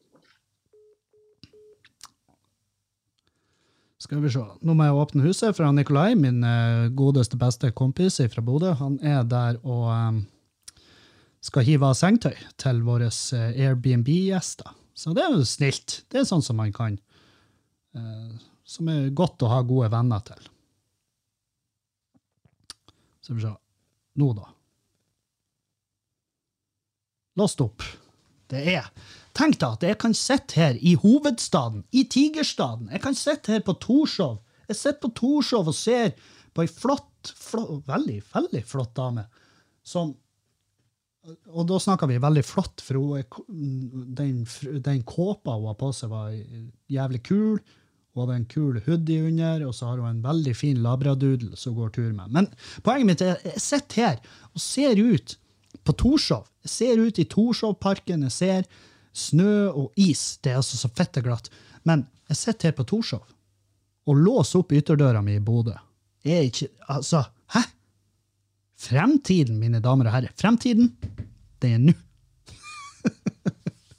Speaker 1: Skal vi se. Nå må jeg åpne huset fra Nikolai, min godeste, beste kompis fra Bodø. Han er der og skal hive av sengtøy til våre Airbnb-gjester. Så det er jo snilt. Det er sånn som man kan, som er godt å ha gode venner til. Skal vi se. Nå da. Låst opp. Tenk deg at jeg kan sitte her i hovedstaden, i Tigerstaden. Jeg kan sitte her på Torshov. Jeg sitter på Torshov og ser på en veldig, veldig flott dame. Og da snakker vi veldig flott, for den kåpa hun har på seg var jævlig kul. Hun hadde en kul hoodie under, og så har hun en veldig fin labradoodle som går tur med. Men poenget mitt er, jeg sitter her og ser ut på Torshov. Jeg ser ut i Torshovparken, jeg ser snø og is. Det er altså så fetteglatt. Men jeg sitter her på Torshov og låser opp ytterdøra mi i Bodø. Jeg er ikke, altså, hæ? Fremtiden, mine damer og herrer. Fremtiden, det er nå.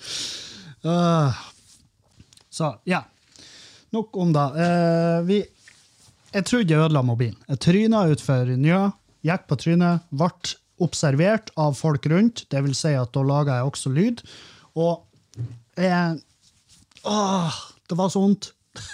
Speaker 1: Så, ja. Nok om det. Jeg trodde jeg ødela mobilen. Jeg trynet ut for Njø, gikk på trynet, ble observert av folk rundt. Det vil si at da laget jeg også lyd. Og det var så vondt.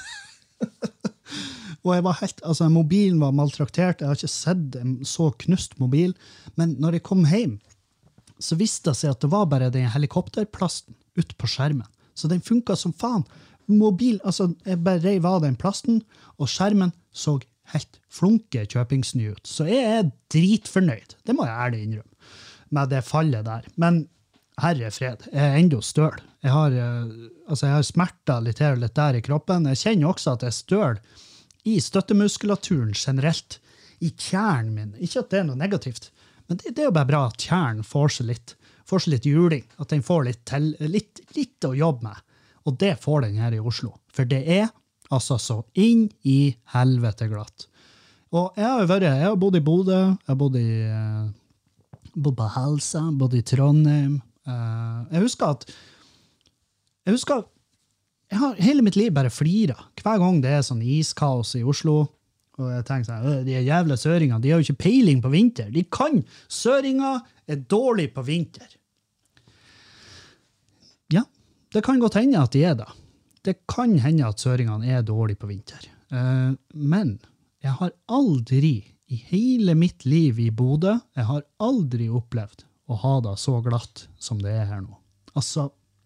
Speaker 1: Og jeg var helt, altså mobilen var maltraktert. Jeg har ikke sett en så knust mobil. Men når jeg kom hjem, så visste jeg seg at det var bare den helikopterplasten ut på skjermen. Så den funket som faen. Altså jeg bare reiv av den plasten, og skjermen så helt flunke kjøpingsny ut. Så jeg er dritfornøyd. Det må jeg ærlig innrømme. Med det fallet der. Men herre fred, jeg er enda støl. Jeg har smerter litt her og litt der i kroppen. Jeg kjenner også at jeg er støl i støttemuskulaturen generelt, i kjernen min. Ikke at det er noe negativt, men det er jo bare bra at kjernen får seg litt juling, at den får litt å jobbe med. Og det får den her i Oslo. For det er altså så inn i helvete glatt. Og jeg har bodd i Bodø, jeg har bodd på Halsa, bodd i Trondheim. Jeg husker jeg har hele mitt liv bare flira. Hver gang det er sånn iskaos i Oslo, og jeg tenker sånn, de jævla søringer, de har jo ikke peiling på vinter. Søringer er dårlig på vinter. Ja, det kan godt hende at de er det. Det kan hende at søringene er dårlig på vinter. Men jeg har aldri i hele mitt liv i Bodø, jeg har aldri opplevd å ha det så glatt som det er her nå. Altså,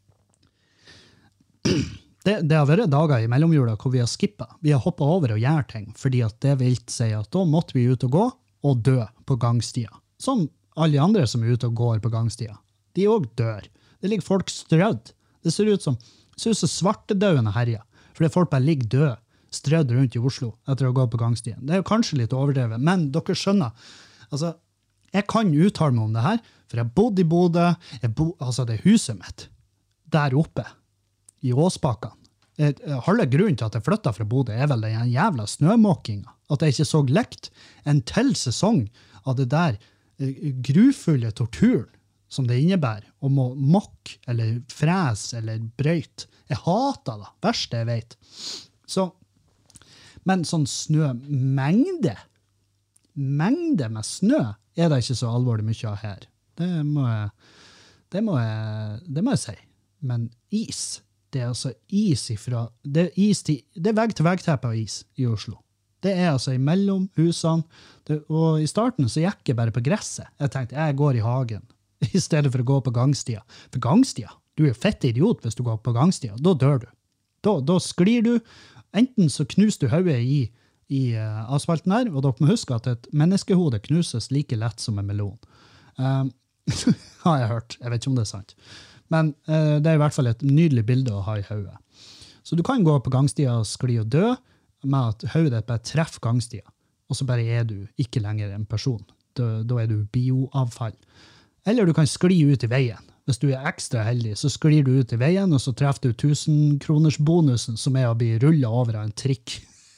Speaker 1: det har vært dager i mellomjula hvor vi har skippet. Vi har hoppet over og gjør ting, fordi at det vil si at da måtte vi ut og gå og dø på gangstia. Som alle andre som er ute og går på gangstia. De også dør. Det ligger folk strødd. Det ser ut som svartedauden herjer. Fordi folk bare ligger død, strødd rundt i Oslo etter å gå på gangstien. Det er jo kanskje litt overdrevet, men dere skjønner. Altså, jeg kan uttale meg om det her, for jeg bodde i Bodø, altså det er huset mitt, der oppe, i Åsbakken. Halve grunnen til at jeg flyttet fra Bodø er vel den jævla snømåkinga. At jeg ikke så lekt en til sesong av det der grufulle torturen som det innebærer, om å mokke, eller fræs, eller brøyt. Jeg hater det, verste jeg vet. Så, men sånn snømengde med snø er det ikke så alvorlig mye av her. Det må jeg si. Men is, det er altså is ifra, det er vegg-til-vegg-teppe av is i Oslo. Det er altså imellom husene, og i starten så gikk jeg bare på gresset. Jeg tenkte, jeg går i hagen, i stedet for å gå på gangstia. For gangstia, du er jo fett idiot hvis du går på gangstia, da dør du. Da sklir du, enten så knuser du hodet i asfalten her, og dere må huske at et menneskehode knuses like lett som en melon. Har jeg hørt, jeg vet ikke om det er sant. Men det er i hvert fall et nydelig bilde å ha i hodet. Så du kan gå på gangstia og skli og dø, med at hodet bare treffer gangstia, og så bare er du ikke lenger en person. Da er du bioavfall. Eller du kan skli ut i veien. Hvis du er ekstra heldig, så sklir du ut i veien, og så treffer du 1000-kroners bonusen, som er å bli rullet over av en trikk.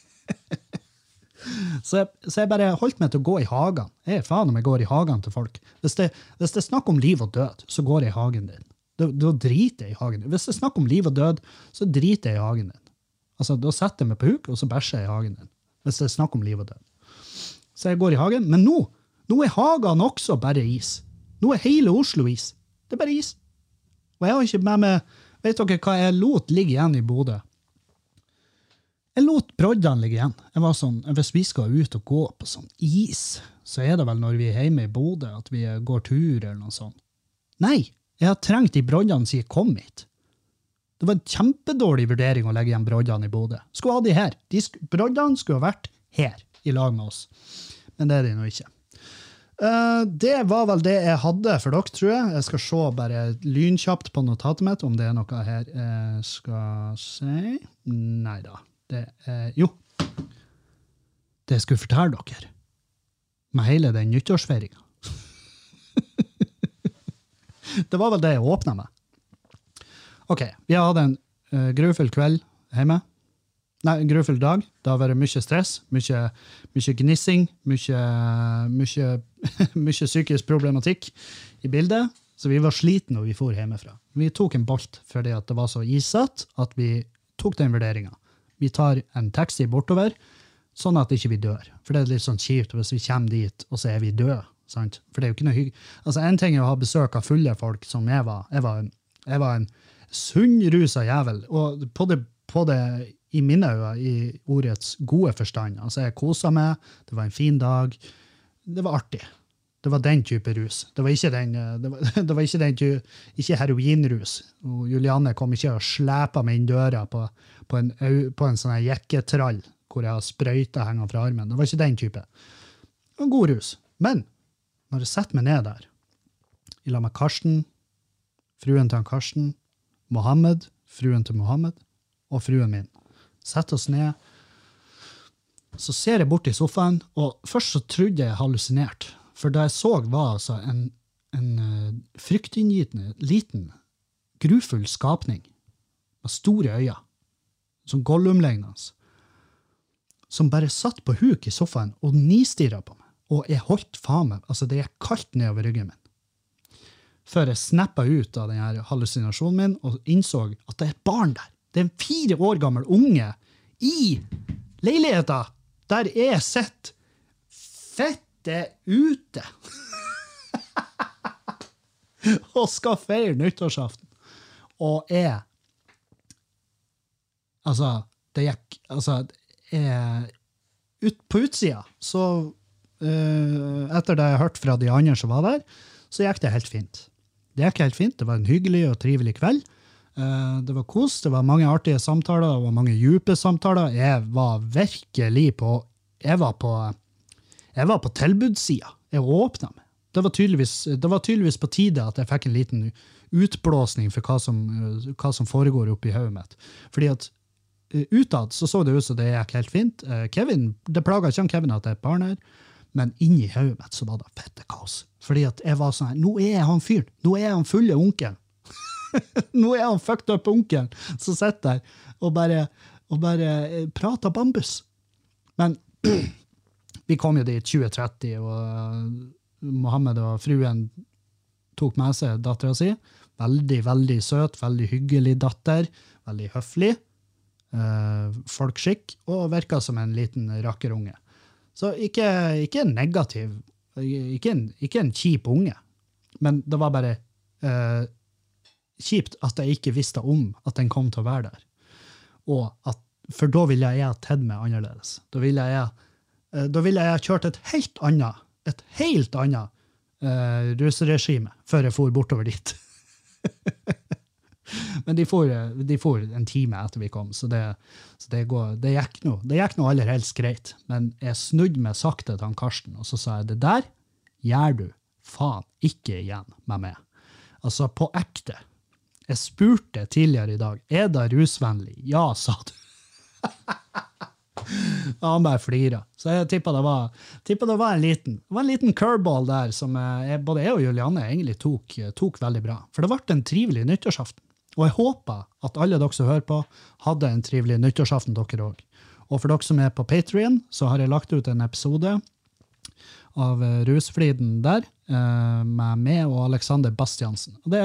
Speaker 1: Så jeg bare holdt meg til å gå i hagen. Jeg er faen om jeg går i hagen til folk. Hvis det er snakk om liv og død, så går jeg i hagen din. Da driter jeg i hagen din. Hvis det er snakk om liv og død, så driter jeg i hagen din. Altså, da setter jeg meg på huk, og så bæsjer jeg i hagen din. Hvis det er snakk om liv og død. Så jeg går i hagen. Men nå er hagen også bare is. Nå er hele Oslo is. Det er bare is. Og jeg har ikke med meg, vet dere hva jeg lot ligge igjen i Bodø? Jeg lot broddene ligge igjen. Jeg var sånn, hvis vi skal ut og gå på sånn is, så er det vel når vi er hjemme i Bodø at vi går tur eller noe sånt. Nei, jeg har trengt de broddene siden jeg kom hit. Det var en kjempedårlig vurdering å legge igjen broddene i Bodø. Skulle ha de her. Broddene skulle ha vært her i lag med oss. Men det er de nå ikke. Det var vel det jeg hadde for dere, tror jeg. Jeg skal se bare lynkjapt på notatet mitt, om det er noe her jeg skal si. Neida. Jo. Det jeg skulle fortelle dere. Med hele den nyttårsfeiringen. Det var vel det jeg åpnet med. Ok, vi har hatt en grufull kveld hjemme. Nei, en grufull dag. Det har vært mye stress, mye gnissing, mye psykisk problematikk i bildet. Så vi var sliten når vi for hjemmefra. Vi tok en bolt fordi at det var så isett at vi tok den vurderingen. Vi tar en taxi bortover, sånn at ikke vi dør. For det er litt sånn kjipt hvis vi kommer dit, og så er vi døde. Sant? For det er jo ikke noe Altså, en ting er å ha besøk av fulle folk som jeg var. Jeg var en sunnrusa jævel. Og på det i mine øyne, i ordets gode forstand. Altså, jeg koset meg, det var en fin dag, det var artig. Det var den type rus. Det var ikke heroinrus. Og Julianne kom ikke og slæpa meg inn døra på en sånn jekketrall, hvor jeg har sprøyta hengende fra armen. Det var ikke den type. Det var en god rus. Men, når jeg setter meg ned der, i lag med Karsten, fruen til Karsten, Mohammed, fruen til Mohammed, og fruen min. Setter oss ned, så ser jeg bort i sofaen, og først så trodde jeg hallusinert, for det jeg så var altså en fryktinngytende, liten, grufull skapning, med store øyne, som Gollum-lignende, som bare satt på huk i sofaen og nistirret på meg. Og jeg holdt faen meg, altså det er kaldt nedover ryggen min. Før jeg snappet ut av denne hallusinasjonen min og innså at det er et barn der. Det er en 4 år gammel unge i leiligheten der jeg sitter fette ute og skal feire nyttårsaften. Og på utsida, så etter det jeg hørte fra de andre som var der, så gikk det helt fint. Det var en hyggelig og trivelig kveld. Det var kos, det var mange artige samtaler, det var mange dype samtaler. Jeg var på tilbudssida. Jeg åpnet meg. Det var tydeligvis på tide at jeg fikk en liten utblåsning for hva som foregår oppi hodet mitt. Fordi at utad så det ut som det gikk helt fint. Det plaget ikke Kevin at det er et barn her, men inni hodet mitt så var det fette kaos. Fordi at jeg var sånn her, nå er han fyren, nå er han fulle onkel. Nå er han fucked up onkel som sitter der og bare prater bambus. Men vi kom jo dit 2030, og Mohammed og fruen tok med seg datteren sin. Veldig, veldig søt, veldig hyggelig datter, veldig høflig, folkskikk, og virket som en liten rakkerunge. Så ikke en negativ, ikke en kjip unge, men det var bare kjipt at jeg ikke visste om at den kom til å være der. For da ville jeg ha tedd meg annerledes. Da ville jeg ha kjørt et helt annet rusregime før jeg for bortover dit. Men de for en time etter vi kom, så det gikk noe aller helst greit. Men jeg snudde meg sakte til han Karsten, og så sa jeg, det der gjør du faen ikke igjen med meg. Altså, på ekte. Jeg spurte tidligere i dag, er det rusvennlig? Ja, sa du. Han bare flirer. Så jeg tippet det var en liten curveball der som både jeg og Julianne egentlig tok veldig bra. For det ble en trivelig nyttårsaften. Og jeg håper at alle dere som hører på hadde en trivelig nyttårsaften dere også. Og for dere som er på Patreon, så har jeg lagt ut en episode av Rusfliden der, med meg og Alexander Bastiansen. Og det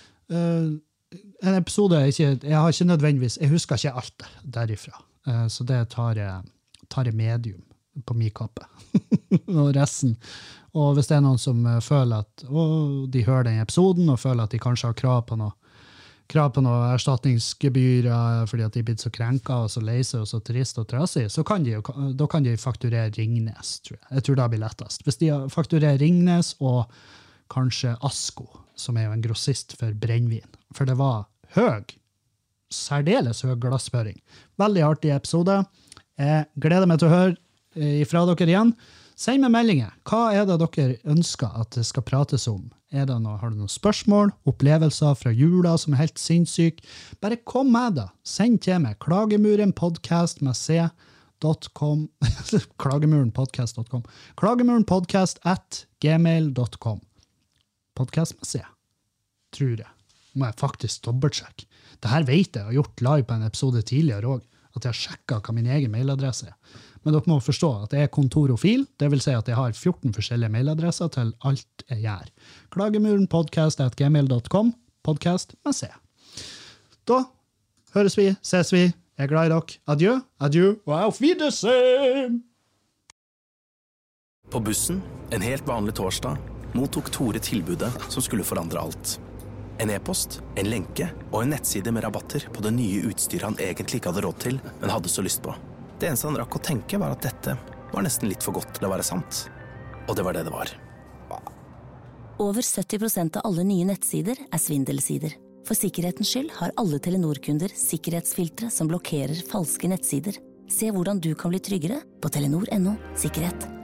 Speaker 1: en episode jeg har ikke nødvendigvis, jeg husker ikke alt derifra. Så det tar jeg medium på min kappe. Og resten. Og hvis det er noen som føler at de hører den episoden, og føler at de kanskje har krav på noe erstatningsgebyr fordi at de blir så krenka og så leise og så trist og trasig, så kan de fakturere Ringnes, tror jeg. Jeg tror det blir lettest. Hvis de fakturerer Ringnes og kanskje Asko, som er jo en grossist for brennvin. For det var særdeles høy glassføring. Veldig artig episode. Jeg gleder meg til å høre ifra dere igjen. Send meg meldinger. Hva er det dere ønsker at det skal prates om? Har du noen spørsmål, opplevelser fra jula som er helt sinnssyk? Bare kom med det. Send til meg klagemurenpodcast med c.com klagemurenpodcast.com klagemurenpodcast@gmail.com Podcast med c. Tror jeg. Må jeg faktisk dobbeltsjekke. Dette vet jeg har gjort live på en episode tidligere også, at jeg har sjekket hva min egen mailadresse er. Men dere må forstå at det kontorofil, det vil si at jeg har 14 forskjellige mailadresser til alt jeg gjør. Klagemurenpodcast@gmail.com, podcast med C. Da høres vi, ses vi, jeg er glad i dere. Adjø, adjø, og auf Wiedersehen!
Speaker 3: På bussen, en helt vanlig torsdag, mottok Tore tilbudet som skulle forandre alt. En e-post, en lenke og en nettside med rabatter på det nye utstyret han egentlig ikke hadde råd til, men hadde så lyst på. Det eneste han rakk å tenke var at dette var nesten litt for godt til å være sant. Og det var det det var.
Speaker 4: Over 70% av alle nye nettsider er svindelsider. For sikkerhetens skyld har alle Telenor-kunder sikkerhetsfiltre som blokkerer falske nettsider. Se hvordan du kan bli tryggere på telenor.no sikkerhet.